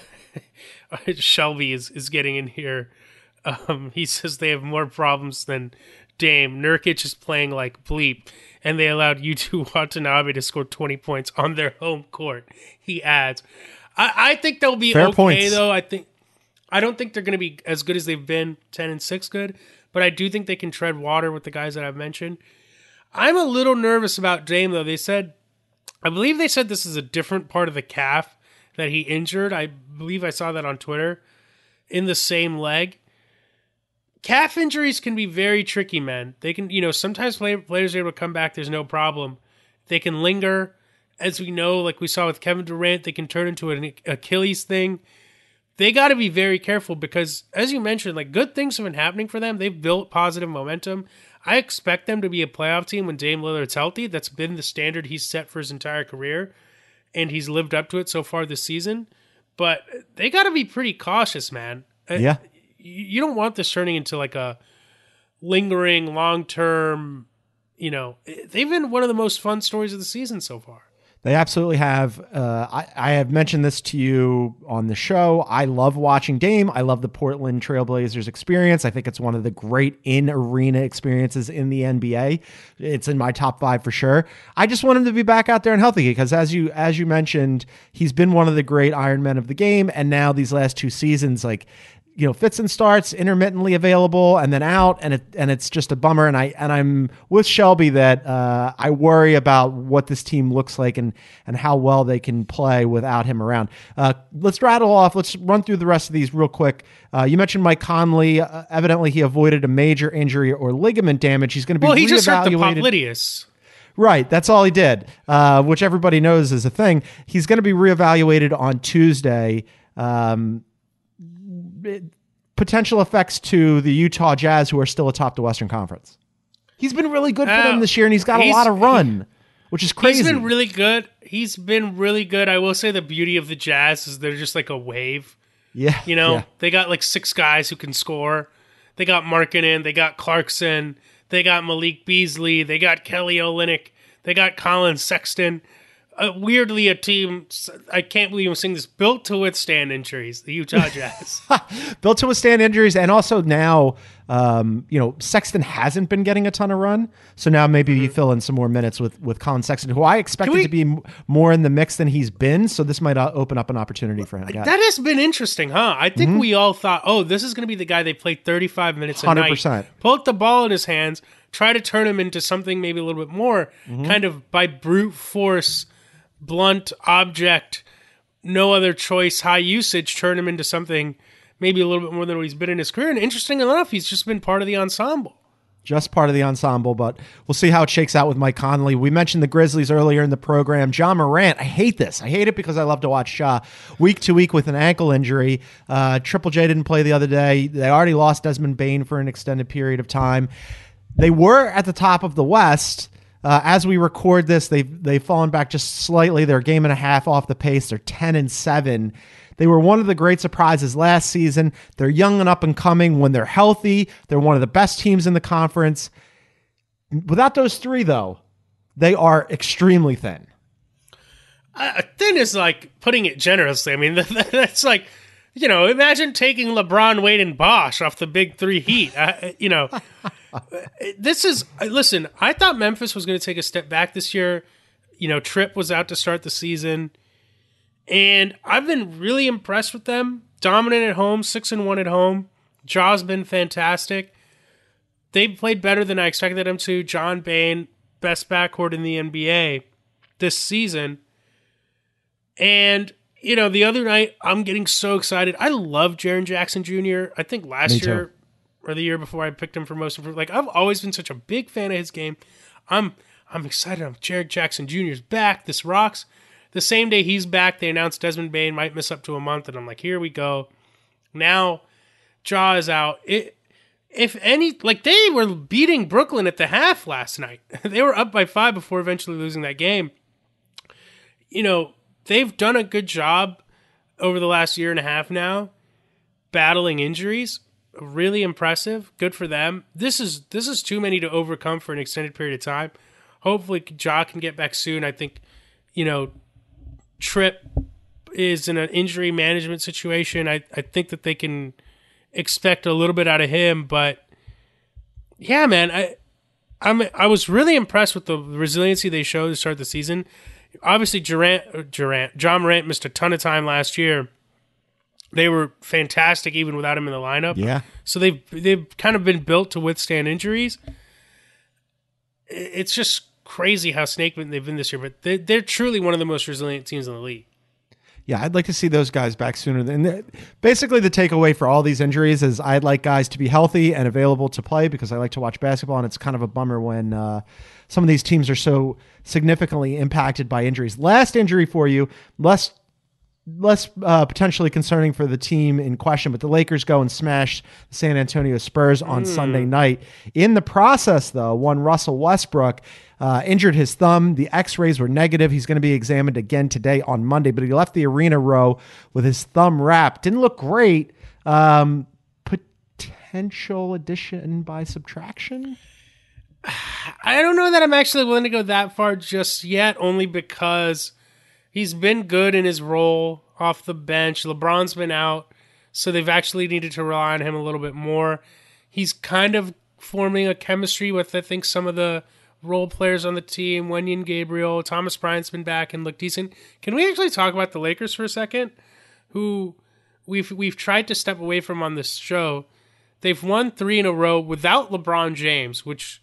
Shelby is, is getting in here. Um, he says they have more problems than Dame. Nurkic is playing like bleep, and they allowed Yuta Watanabe to score twenty points on their home court. He adds, I, I think they'll be Fair okay points. though. I think I don't think they're going to be as good as they've been ten and six good, but I do think they can tread water with the guys that I've mentioned. I'm a little nervous about Dame though. They said, I believe they said this is a different part of the calf that he injured. I believe I saw that on Twitter in the same leg. Calf injuries can be very tricky, man. They can, you know, sometimes play, players are able to come back. There's no problem. They can linger. As we know, like we saw with Kevin Durant, they can turn into an Achilles thing. They got to be very careful because, as you mentioned, like good things have been happening for them. They've built positive momentum. I expect them to be a playoff team when Dame Lillard's healthy. That's been the standard he's set for his entire career, and he's lived up to it so far this season. But they got to be pretty cautious, man. Yeah. You don't want this turning into like a lingering, long-term, you know, they've been one of the most fun stories of the season so far. They absolutely have. Uh, I, I have mentioned this to you on the show. I love watching Dame. I love the Portland Trailblazers experience. I think it's one of the great in-arena experiences in the N B A. It's in my top five for sure. I just want him to be back out there and healthy because as you as you mentioned, he's been one of the great Iron Men of the game. And now these last two seasons, like, you know, fits and starts, intermittently available, and then out, and it and it's just a bummer. And I and I'm with Shelby that uh, I worry about what this team looks like and and how well they can play without him around. Uh, let's rattle off. Let's run through the rest of these real quick. Uh, you mentioned Mike Conley. Uh, evidently, he avoided a major injury or ligament damage. He's going to be well. He reevaluated. just hurt the Popliteus. Right, that's all he did, uh, which everybody knows is a thing. He's going to be reevaluated on Tuesday. Um, potential effects to the Utah Jazz, who are still atop the Western Conference. He's been really good for uh, them this year, and he's got a lot of run, which is crazy. He's been really good. He's been really good. I will say the beauty of the Jazz is they're just like a wave. Yeah, you know, yeah. They got like six guys who can score. They got Markkanen, they got Clarkson, they got Malik Beasley, they got Kelly Olynyk, they got Colin Sexton. Uh, weirdly, a team, I can't believe I'm saying this, built to withstand injuries, the Utah Jazz. Built to withstand injuries, and also now, um, you know, Sexton hasn't been getting a ton of run, so now maybe mm-hmm. you fill in some more minutes with, with Colin Sexton, who I expected we, to be m- more in the mix than he's been, so this might uh, open up an opportunity for him. Yeah. That has been interesting, huh? I think mm-hmm. we all thought, oh, this is going to be the guy they play thirty-five minutes a one hundred percent. Night, put the ball in his hands, try to turn him into something maybe a little bit more, mm-hmm. kind of by brute force, blunt object, no other choice, high usage, turn him into something maybe a little bit more than what he's been in his career. And interesting enough, he's just been part of the ensemble. Just part of the ensemble, but we'll see how it shakes out with Mike Conley. We mentioned the Grizzlies earlier in the program. Ja Morant, I hate this. I hate it because I love to watch Ja week to week with an ankle injury. Uh, Triple J didn't play the other day. They already lost Desmond Bane for an extended period of time. They were at the top of the West. Uh, as we record this, they've they've fallen back just slightly. They're a game and a half off the pace. They're ten and seven. They were one of the great surprises last season. They're young and up and coming. When they're healthy, they're one of the best teams in the conference. Without those three, though, they are extremely thin. Uh, thin is like putting it generously. I mean, that's like, you know, imagine taking LeBron, Wade, and Bosh off the big three Heat. Uh, you know. This is, listen, I thought Memphis was going to take a step back this year. You know, Tripp was out to start the season. And I've been really impressed with them. Dominant at home, six and one at home. Ja's been fantastic. They've played better than I expected them to. John Bane, best backcourt in the N B A this season. And, you know, the other night, I'm getting so excited. I love Jaren Jackson Junior I think last year, or the year before, I picked him for most improved. Like, I've always been such a big fan of his game. I'm I'm excited. I'm Jaren Jackson Junior's back. This rocks. The same day he's back, they announced Desmond Bane might miss up to a month, and I'm like, here we go. Now, Ja is out. It, if any, like, they were beating Brooklyn at the half last night. They were up by five before eventually losing that game. You know, they've done a good job over the last year and a half now, battling injuries. Really impressive. Good for them. This is this is too many to overcome for an extended period of time. Hopefully, Ja can get back soon. I think, you know, Tripp is in an injury management situation. I, I think that they can expect a little bit out of him. But, yeah, man, I I'm, I was really impressed with the resiliency they showed to start the season. Obviously, Durant, Durant, Ja Morant missed a ton of time last year. They were fantastic even without him in the lineup. Yeah. So they've they've kind of been built to withstand injuries. It's just crazy how snake-bitten they've been this year, but they're, they're truly one of the most resilient teams in the league. Yeah, I'd like to see those guys back sooner. Than basically the takeaway for all these injuries is I'd like guys to be healthy and available to play because I like to watch basketball, and it's kind of a bummer when uh, some of these teams are so significantly impacted by injuries. Last injury for you, less less uh, potentially concerning for the team in question, but the Lakers go and smash the San Antonio Spurs on mm. Sunday night. In the process, though, one Russell Westbrook uh, injured his thumb. The x-rays were negative. He's going to be examined again today on Monday, but he left the arena row with his thumb wrapped. Didn't look great. Um, potential addition by subtraction? I don't know that I'm actually willing to go that far just yet, only because he's been good in his role off the bench. LeBron's been out, so they've actually needed to rely on him a little bit more. He's kind of forming a chemistry with, I think, some of the role players on the team. Wenyen Gabriel, Thomas Bryant's been back and looked decent. Can we actually talk about the Lakers for a second? Who we've we've tried to step away from on this show. They've won three in a row without LeBron James, which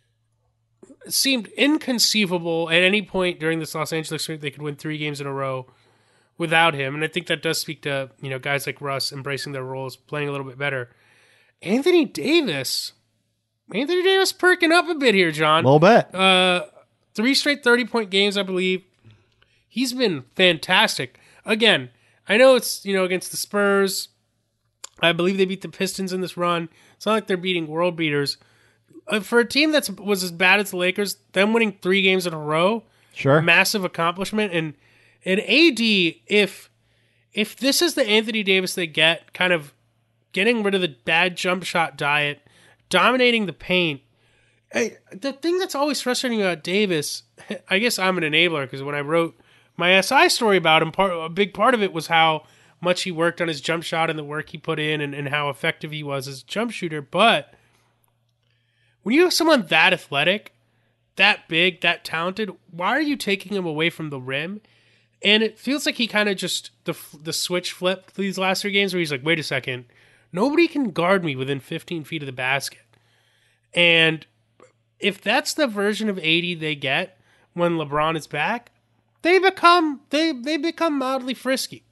seemed inconceivable at any point during this Los Angeles week they could win three games in a row without him. And I think that does speak to, you know, guys like Russ embracing their roles, playing a little bit better. Anthony Davis. Anthony Davis perking up a bit here, John. A little bit. Uh, three straight thirty-point games, I believe. He's been fantastic. Again, I know it's, you know, against the Spurs. I believe they beat the Pistons in this run. It's not like they're beating world beaters. Uh, for a team that was as bad as the Lakers, them winning three games in a row, Sure. massive accomplishment. And and A D, if if this is the Anthony Davis they get, kind of getting rid of the bad jump shot diet, dominating the paint. I, the thing that's always frustrating about Davis, I guess I'm an enabler because when I wrote my S I story about him, part, a big part of it was how much he worked on his jump shot and the work he put in and, and how effective he was as a jump shooter. But when you have someone that athletic, that big, that talented, why are you taking him away from the rim? And it feels like he kind of just, the the switch flipped these last three games where he's like, wait a second, nobody can guard me within fifteen feet of the basket. And if that's the version of A D they get when LeBron is back, they become they they become mildly frisky.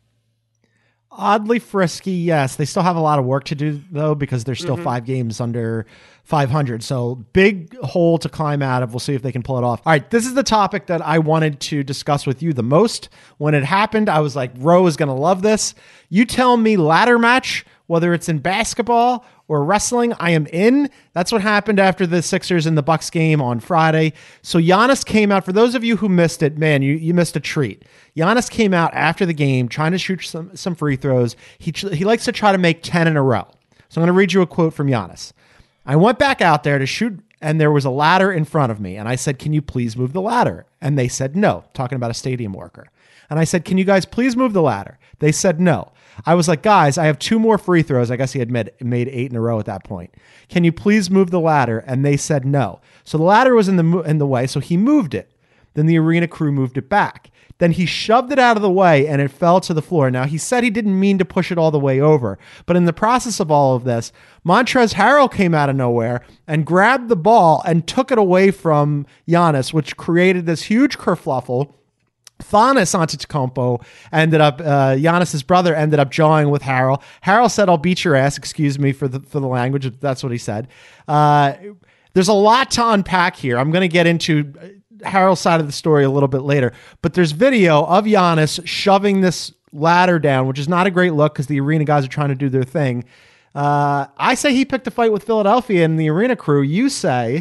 Oddly frisky, yes. They still have a lot of work to do, though, because they're still mm-hmm. five games under five hundred. So big hole to climb out of. We'll see if they can pull it off. All right, this is the topic that I wanted to discuss with you the most. When it happened, I was like, Ro is going to love this. You tell me ladder match, whether it's in basketball or wrestling, I am in. That's what happened after the Sixers and the Bucks game on Friday. So Giannis came out. For those of you who missed it, man, you, you missed a treat. Giannis came out after the game trying to shoot some, some free throws. He, he likes to try to make ten in a row. So I'm going to read you a quote from Giannis. I went back out there to shoot, and there was a ladder in front of me. And I said, can you please move the ladder? And they said no, talking about a stadium worker. And I said, can you guys please move the ladder? They said no. I was like, guys, I have two more free throws. I guess he had made, made eight in a row at that point. Can you please move the ladder? And they said no. So the ladder was in the in the way, so he moved it. Then the arena crew moved it back. Then he shoved it out of the way, and it fell to the floor. Now, he said he didn't mean to push it all the way over. But in the process of all of this, Montrezl Harrell came out of nowhere and grabbed the ball and took it away from Giannis, which created this huge kerfluffle. Thanasis Antetokounmpo ended up, uh, Giannis's brother ended up jawing with Harrell. Harrell said, I'll beat your ass. Excuse me for the for the language. That's what he said. Uh, there's a lot to unpack here. I'm going to get into Harrell's side of the story a little bit later, but there's video of Giannis shoving this ladder down, which is not a great look because the arena guys are trying to do their thing. Uh, I say he picked a fight with Philadelphia and the arena crew. You say,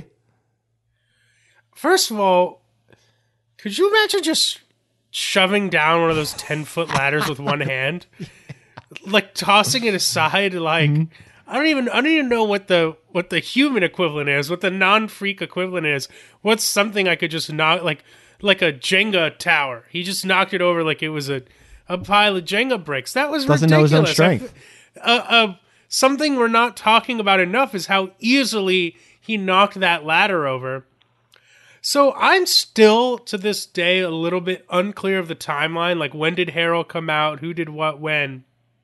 first of all, could you imagine just shoving down one of those ten-foot ladders with one hand? Like tossing it aside, like mm-hmm. I don't even I don't even know what the what the human equivalent is, what the non-freak equivalent is. What's something I could just knock, like like a Jenga tower. He just knocked it over like it was a, a pile of Jenga bricks. That was Doesn't ridiculous. know his own strength. Uh, uh, something we're not talking about enough is how easily he knocked that ladder over. So I'm still, to this day, a little bit unclear of the timeline. Like, when did Harrell come out? Who did what when?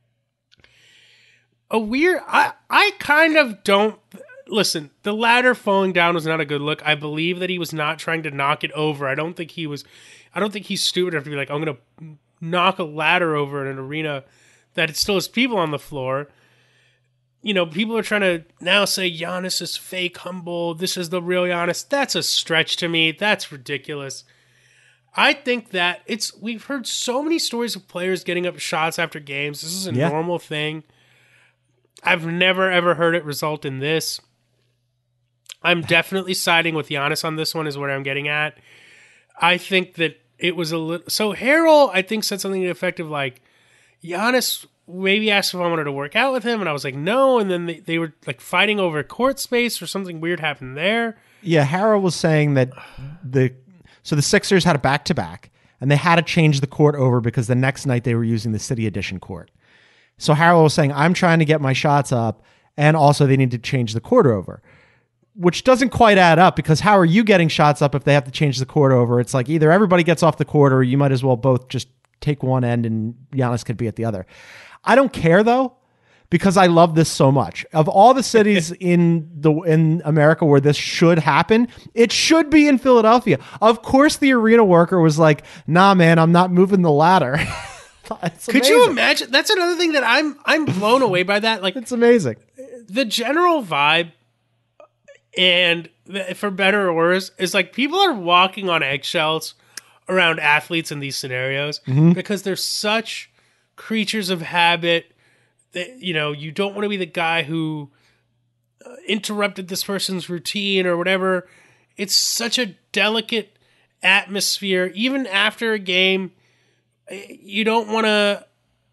A weird... I, I kind of don't... Listen, the ladder falling down was not a good look. I believe that he was not trying to knock it over. I don't think he was... I don't think he's stupid enough to be like, I'm going to knock a ladder over in an arena that it still has people on the floor. You know, people are trying to now say Giannis is fake humble. This is the real Giannis. That's a stretch to me. That's ridiculous. I think that it's, we've heard so many stories of players getting up shots after games. This is a yeah. normal thing. I've never, ever heard it result in this. I'm definitely siding with Giannis on this one is what I'm getting at. I think that it was a little, so Harrell, I think said something effective like, Giannis maybe asked if I wanted to work out with him, and I was like, no, and then they, they were like fighting over court space or something weird happened there. Yeah, Harrell was saying that the so the Sixers had a back-to-back, and they had to change the court over because the next night they were using the City Edition court. So Harrell was saying, I'm trying to get my shots up, and also they need to change the court over, which doesn't quite add up because how are you getting shots up if they have to change the court over? It's like either everybody gets off the court or you might as well both just take one end and Giannis could be at the other. I don't care though, because I love this so much. Of all the cities in the in America where this should happen, it should be in Philadelphia. Of course, the arena worker was like, "Nah, man, I'm not moving the ladder." Could you imagine? That's another thing that I'm I'm blown away by that. Like, it's amazing. The general vibe, and for better or worse, is like people are walking on eggshells around athletes in these scenarios Mm-hmm. because they're such creatures of habit. That, you know, you don't want to be the guy who uh, interrupted this person's routine or whatever. It's such a delicate atmosphere. Even after a game, you don't want to,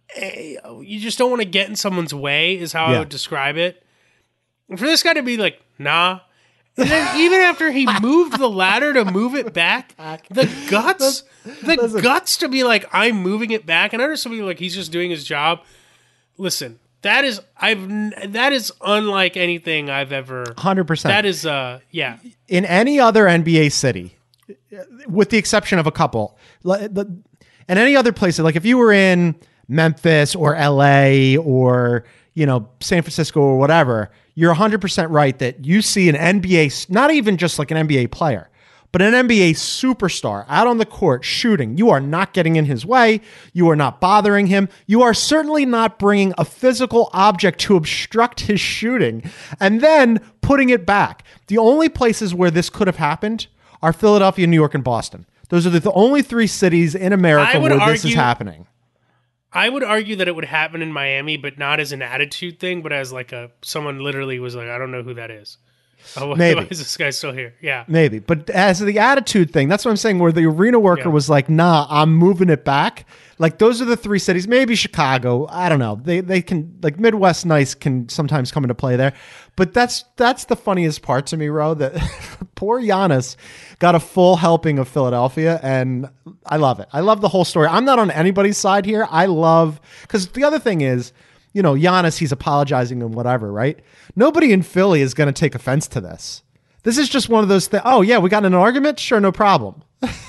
you just don't want to get in someone's way is how Yeah. I would describe it. And for this guy to be like, nah. And then even after he moved the ladder to move it back, the guts, the Listen. guts to be like, I'm moving it back. And I understand somebody like he's just doing his job. Listen, that is I've that is unlike anything I've ever. one hundred percent. That is uh yeah. In any other N B A city, with the exception of a couple, li- the- and any other place, like if you were in Memphis or L A or, you know, San Francisco or whatever, you're one hundred percent right that you see an N B A, s- not even just like an N B A player, but an N B A superstar out on the court shooting. You are not getting in his way. You are not bothering him. You are certainly not bringing a physical object to obstruct his shooting and then putting it back. The only places where this could have happened are Philadelphia, New York, and Boston. Those are the, the only three cities in I America would where this is argue- happening. I would argue that it would happen in Miami, but not as an attitude thing, but as like a someone literally was like, I don't know who that is. Oh, why, Maybe. why is this guy still here? Yeah. Maybe. But as the attitude thing, that's what I'm saying, where the arena worker Yeah. was like, nah, I'm moving it back. Like, those are the three cities. Maybe Chicago. I don't know. They they can, like, Midwest nice can sometimes come into play there. But that's that's the funniest part to me, Ro, that poor Giannis got a full helping of Philadelphia, and I love it. I love the whole story. I'm not on anybody's side here. I love, because the other thing is, you know, Giannis, he's apologizing and whatever, right? Nobody in Philly is going to take offense to this. This is just one of those things. Oh, yeah, we got in an argument? Sure, no problem.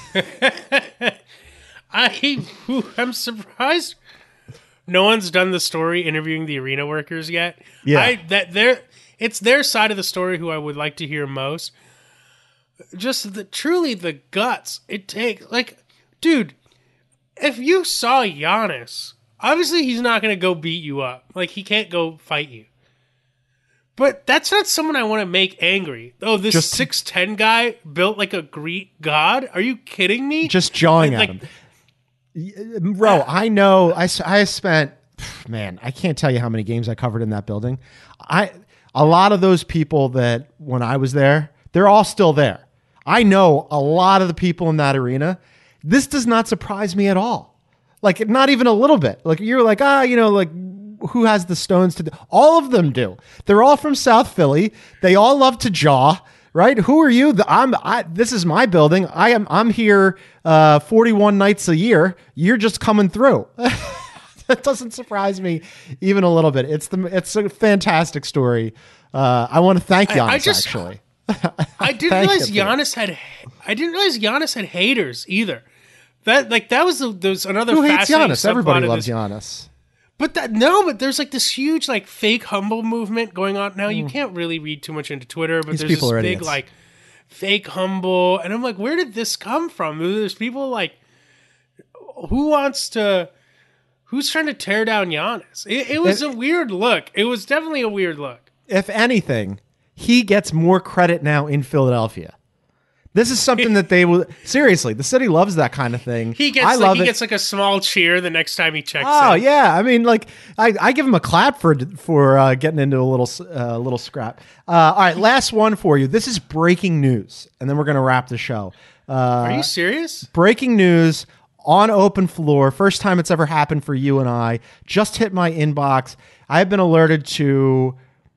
I I'm surprised no one's done the story interviewing the arena workers yet. Yeah. I that they're it's their side of the story who I would like to hear most. Just the truly the guts it takes. Like, dude, if you saw Giannis, obviously he's not going to go beat you up. Like, he can't go fight you. But that's not someone I want to make angry. Oh, this Just- six ten guy built like a Greek god? Are you kidding me? Just jawing Like- at him. Bro, I know. I, s- I spent, man, I can't tell you how many games I covered in that building. I A lot of those people that when I was there, they're all still there. I know a lot of the people in that arena. This does not surprise me at all. Like, not even a little bit. Like, you're like, ah, you know, like, who has the stones to do? All of them do. They're all from South Philly. They all love to jaw, right? Who are you? The, I'm. I. This is my building. I am. I'm here uh, forty-one nights a year. You're just coming through. That doesn't surprise me even a little bit. It's the. It's a fantastic story. Uh, I want to thank Giannis. I just- actually, I didn't Thank realize you for Giannis had. I didn't realize Giannis had haters either. That like that was the, there's another who hates fascinating Giannis? Everybody subplot of loves this. Giannis. But that no, but there's like this huge like fake humble movement going on now. You can't really read too much into Twitter, but Mm. These there's people this are big idiots. like fake humble, and I'm like, where did this come from? There's people like who wants to, who's trying to tear down Giannis? It, it was It- a weird look. It was definitely a weird look. If anything, he gets more credit now in Philadelphia. This is something that they will seriously. The city loves that kind of thing. He gets I like love he it. gets like a small cheer the next time he checks Oh in. yeah, I mean, like I, I give him a clap for for uh, getting into a little uh, little scrap. Uh, all right, last one for you. This is breaking news, and then we're gonna wrap the show. Uh, Are you serious? breaking news on open floor. First time it's ever happened for you and I. Just hit my inbox. I have been alerted to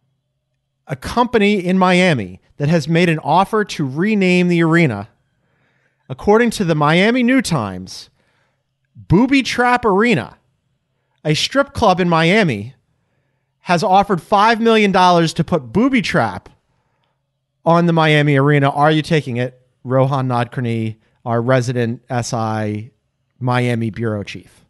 a company in Miami that has made an offer to rename the arena. According to the Miami New Times, Booby Trap Arena, a strip club in Miami, has offered five million dollars to put Booby Trap on the Miami arena. Are you taking it? Rohan Nadkarni, our resident S I Miami bureau chief.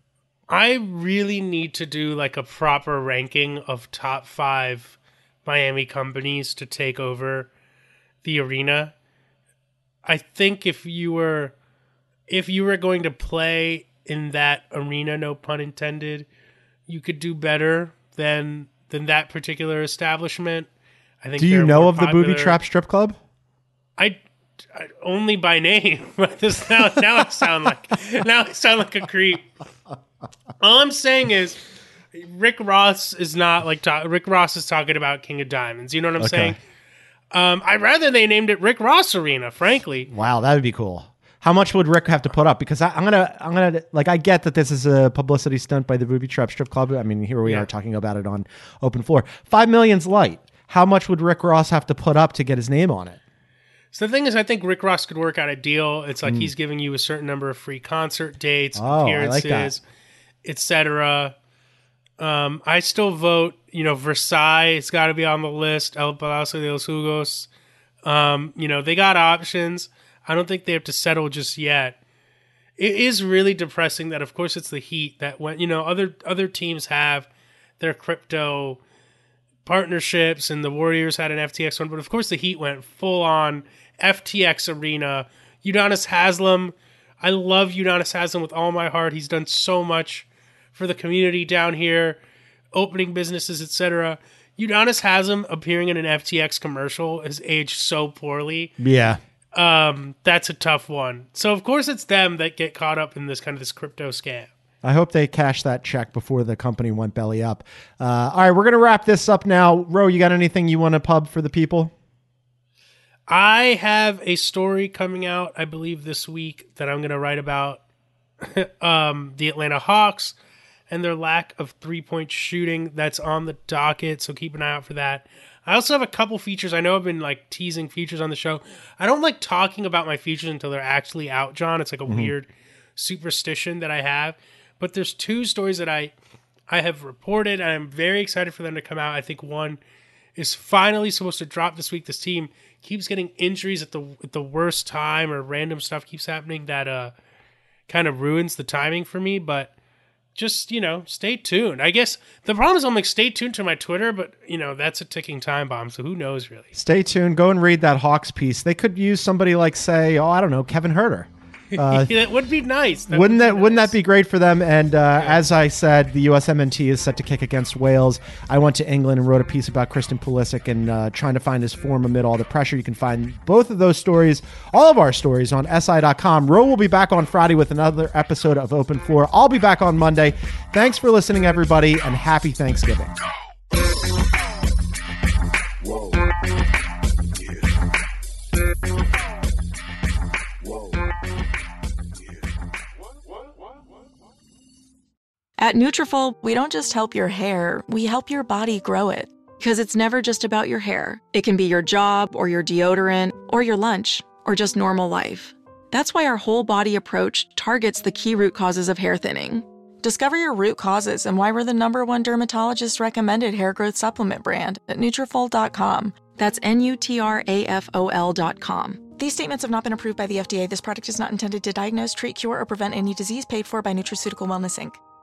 I really need to do like a proper ranking of top five Miami companies to take over the arena. I think if you were if you were going to play in that arena, no pun intended, you could do better than than that particular establishment. I think. Do you they're know more of the popular. Booby Trap Strip Club? I, I only by name. But this now now I sound like now I sound like a creep. All I'm saying is, Rick Ross is not like talk, Rick Ross is talking about King of Diamonds. You know what I'm Okay. saying? Um, I'd rather they named it Rick Ross Arena. Frankly, Wow, that would be cool. How much would Rick have to put up? Because I, I'm gonna, I'm gonna, like, I get that this is a publicity stunt by the Booby Trap Strip Club. I mean, here we Yeah. are talking about it on Open Floor. Five million's light. How much would Rick Ross have to put up to get his name on it? so the thing is, I think Rick Ross could work out a deal. It's like he's giving you a certain number of free concert dates, Hmm. Oh, I like appearances, that. et cetera. Um, I still vote. You know, Versailles. It's got to be on the list. El Palacio de los Jugos. Um, you know, they got options. I don't think they have to settle just yet. It is really depressing that, of course, it's the Heat that went. You know, other other teams have their crypto partnerships, and the Warriors had an F T X one, but of course the Heat went full on F T X arena. Udonis Haslem, I love Udonis Haslem with all my heart. He's done so much for the community down here, opening businesses, et cetera. Udonis Haslem appearing in an F T X commercial has aged so poorly. Yeah. Um, that's a tough one. So of course it's them that get caught up in this kind of this crypto scam. I hope they cashed that check before the company went belly up. Uh, all right, we're gonna wrap this up now. Ro, you got anything you want to pub for the people? I have a story coming out, I believe, this week that I'm going to write about um, the Atlanta Hawks and their lack of three-point shooting. That's on the docket, so keep an eye out for that. I also have a couple features. I know I've been like teasing features on the show. I don't like talking about my features until they're actually out, John. It's like a mm-hmm. weird superstition that I have. But there's two stories that I I have reported, and I'm very excited for them to come out. I think one is finally supposed to drop this week. This team keeps getting injuries at the at the worst time, or random stuff keeps happening that uh kind of ruins the timing for me. But just, you know, stay tuned. I guess the problem is I'm like, stay tuned to my Twitter, but, you know, that's a ticking time bomb, so who knows, really. Stay tuned. Go and read that Hawks piece. They could use somebody like, say, oh, I don't know, Kevin Huerter. Uh, that would be nice. That wouldn't would that nice. Wouldn't that be great for them? And uh, yeah. as I said, the U S M N T is set to kick against Wales. I went to England and wrote a piece about Christian Pulisic and uh, trying to find his form amid all the pressure. You can find both of those stories, all of our stories, on S I dot com. Ro will be back on Friday with another episode of Open Floor. I'll be back on Monday. Thanks for listening, everybody, and happy Thanksgiving. Whoa. At Nutrafol, we don't just help your hair, we help your body grow it. Because it's never just about your hair. It can be your job, or your deodorant, or your lunch, or just normal life. That's why our whole body approach targets the key root causes of hair thinning. Discover your root causes and why we're the number one dermatologist recommended hair growth supplement brand at Nutrafol dot com. That's N U T R A F O L dot com. These statements have not been approved by the F D A. This product is not intended to diagnose, treat, cure, or prevent any disease paid for by Nutraceutical Wellness, Incorporated